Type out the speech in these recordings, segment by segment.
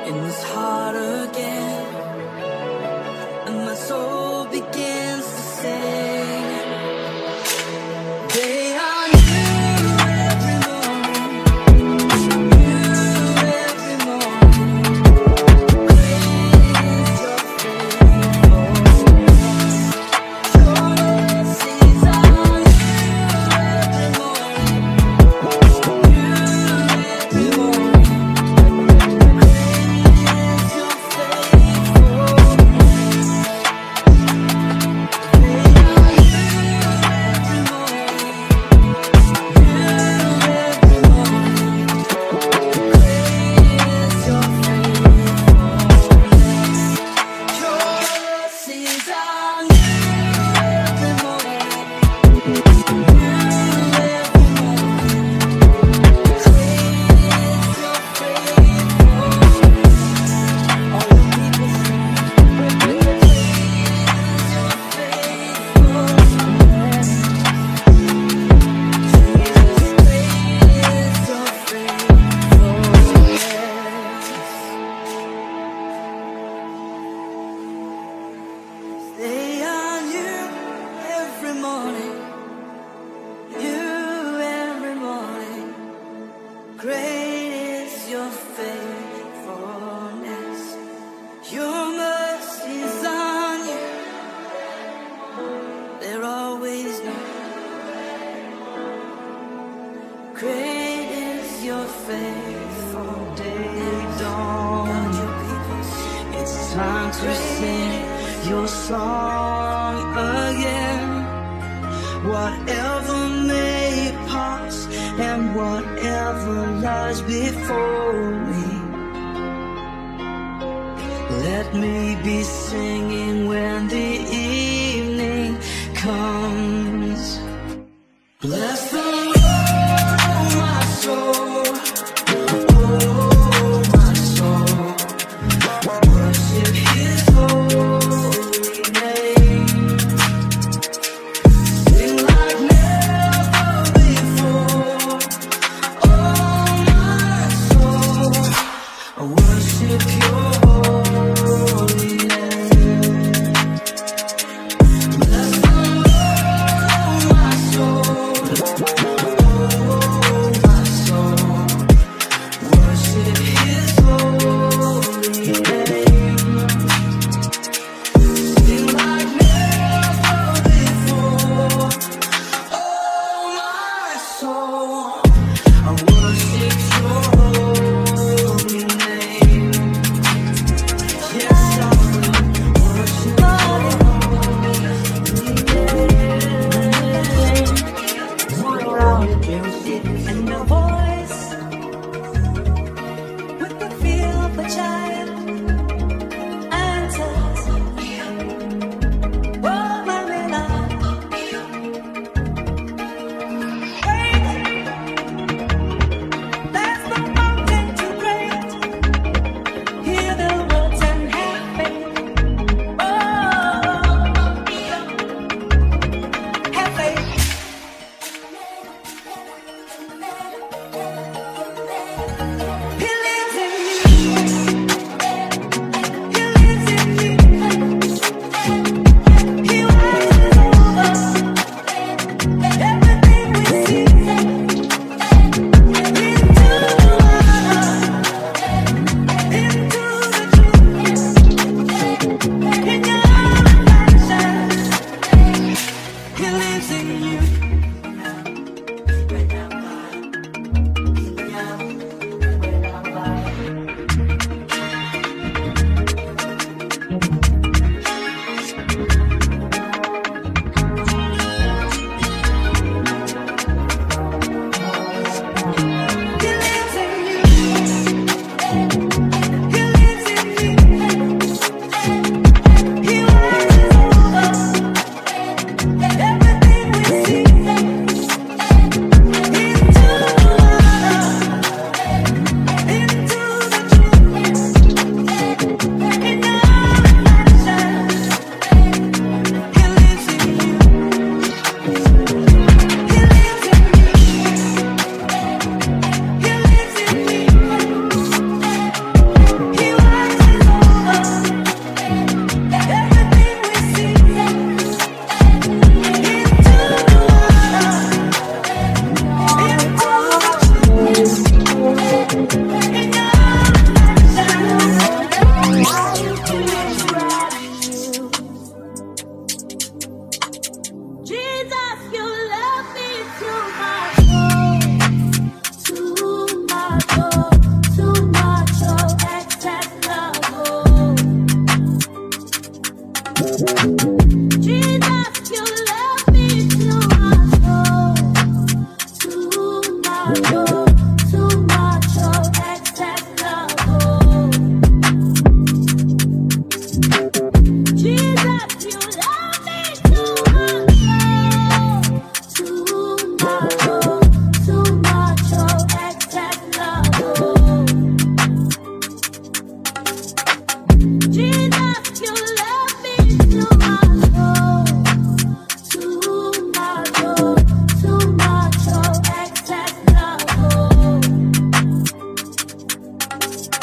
in this heart again, and my soul begins to sing. They are new every morning, new every morning. Great is your faithfulness. Your mercies are new every morning, new every morning. They are new every morning, new every morning. Great is your faithfulness. Your mercies are new, they're always new. Great is your faithful day dawn. It's time to sing your song again. Whatever may pass and whatever lies before me, let me be singing when the evening comes. Bless the Lord, oh my soul, oh my soul. Worship His holy name. Sing like never before. Oh my soul, I worship Your holy name.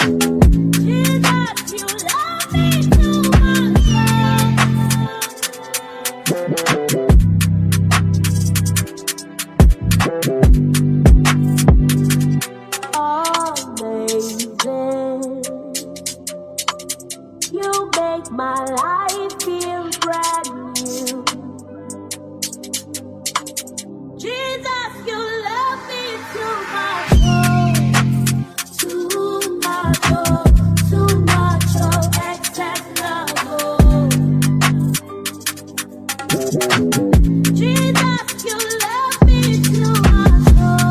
My life feel brand new. Jesus, you love me too much, too much, too much, excess love. Jesus, you love me too much,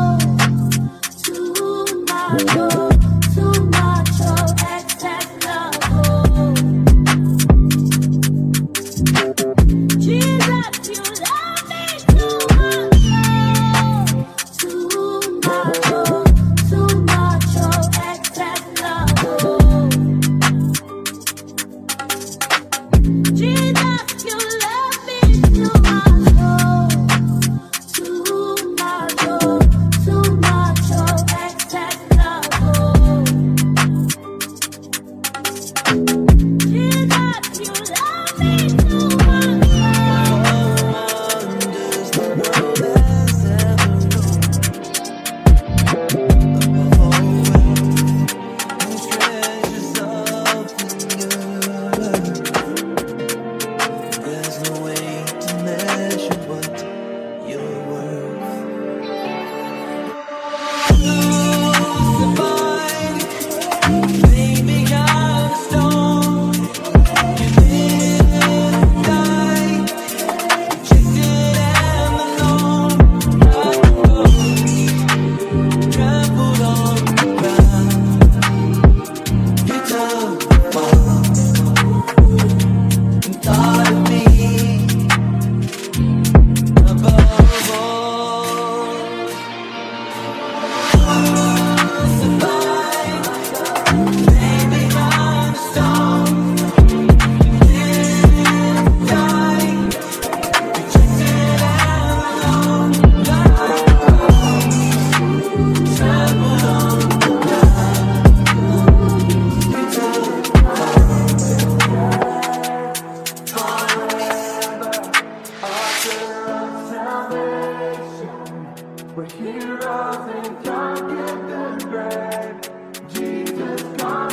too much, too much, excess love. Jesus, you love me too much, too much, excess love. Jesus, you love me too much, too much, excess love. Jesus, you love me too much. We're heroes and can't get the bread. Jesus, come.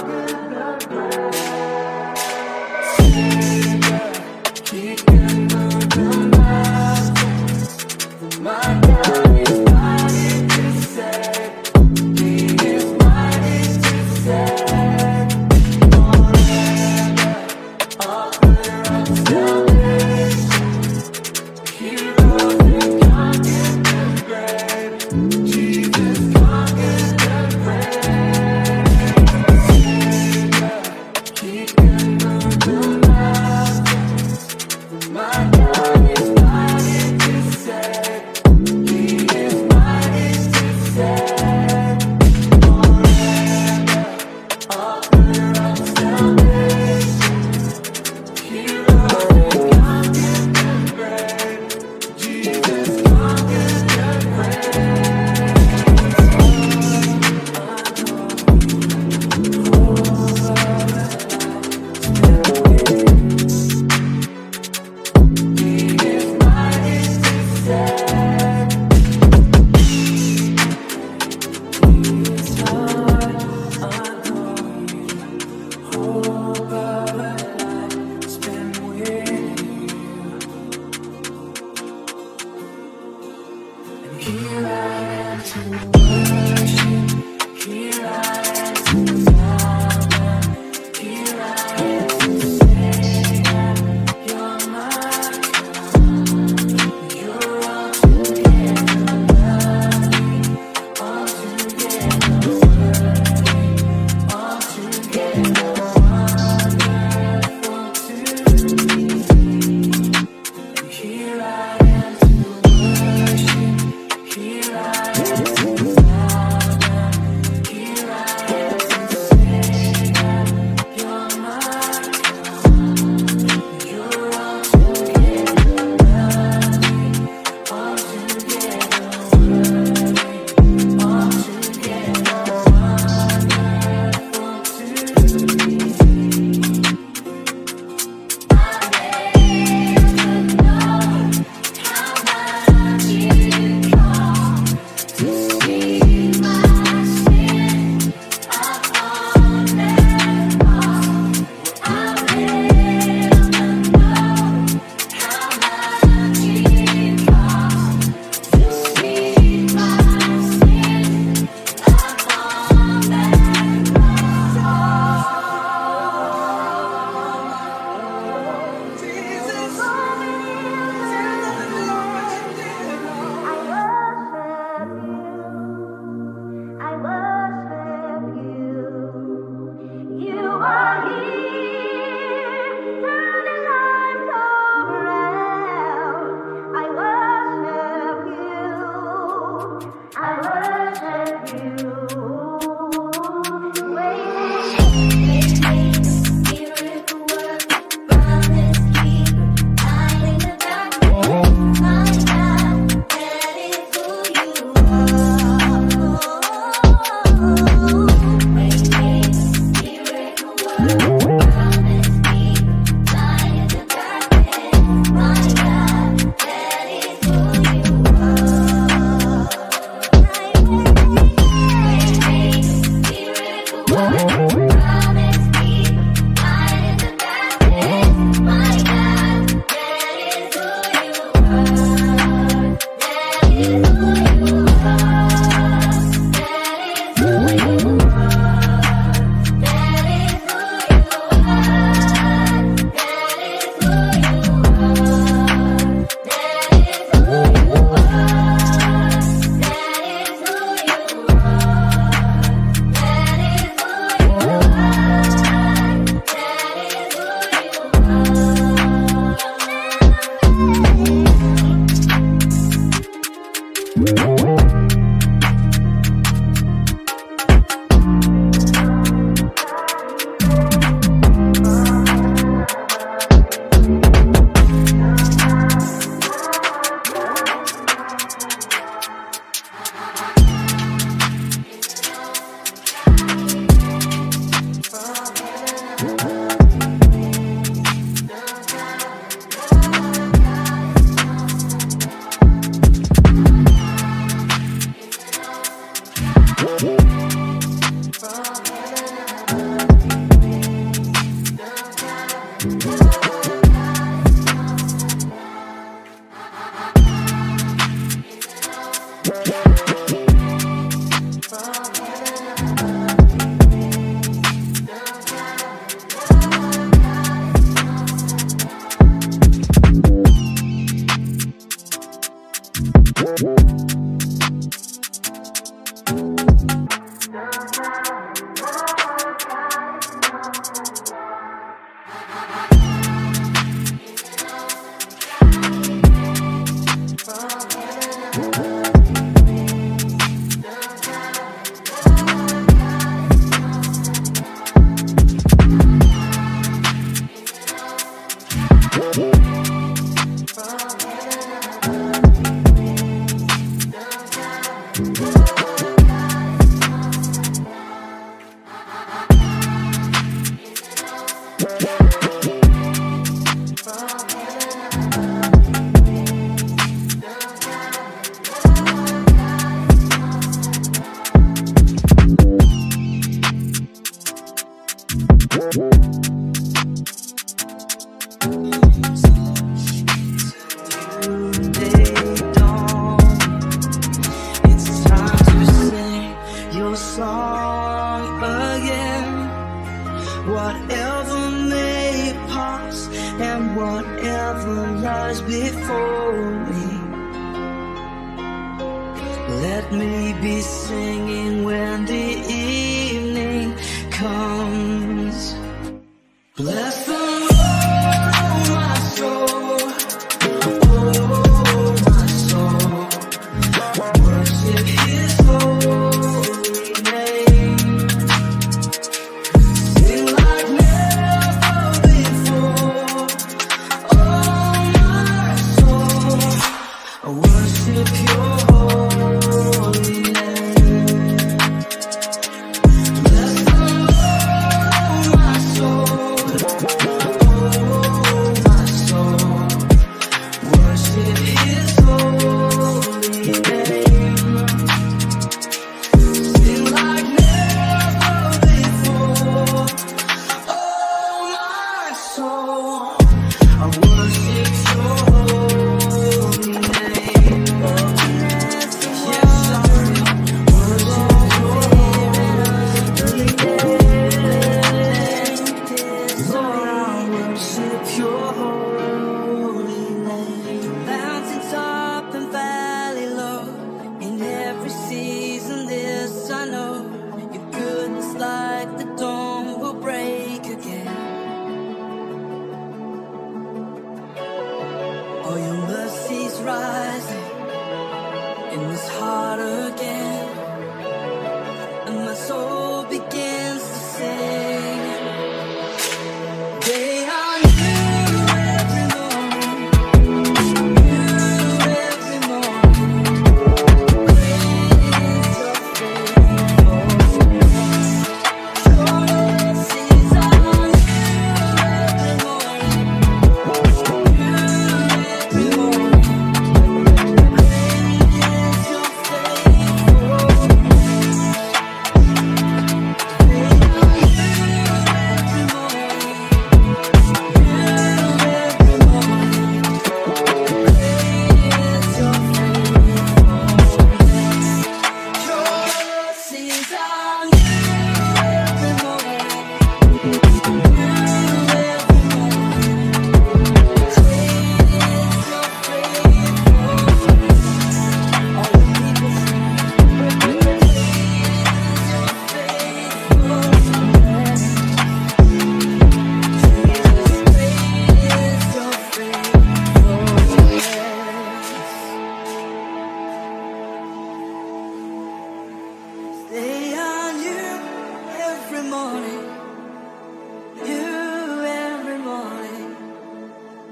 Worship your holy name.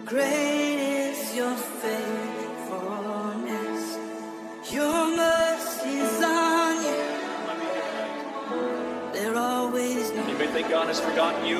Great is your faithfulness. Your mercies on you. They're always new. You may think God has forgotten you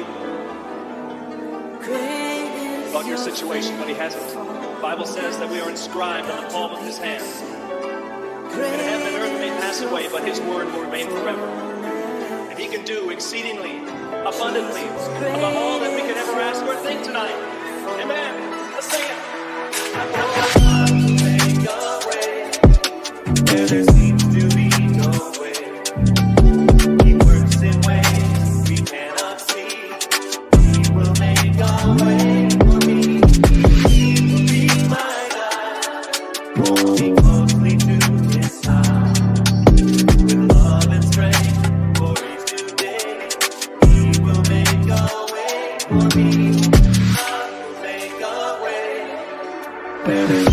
about your situation, but He hasn't. The Bible says that we are inscribed on the palm of His hand. And heaven and earth may pass away, but His word will remain forever. And He can do exceedingly, abundantly, above all that we could ever ask or think tonight. Amen. Let's sing it. Make a way where there seems to be no way. He works in ways we cannot see. He will make a way for me. He will be my God. Hold me closely to His side. With love and strength for each new day. He will make a way for me. God will make a way.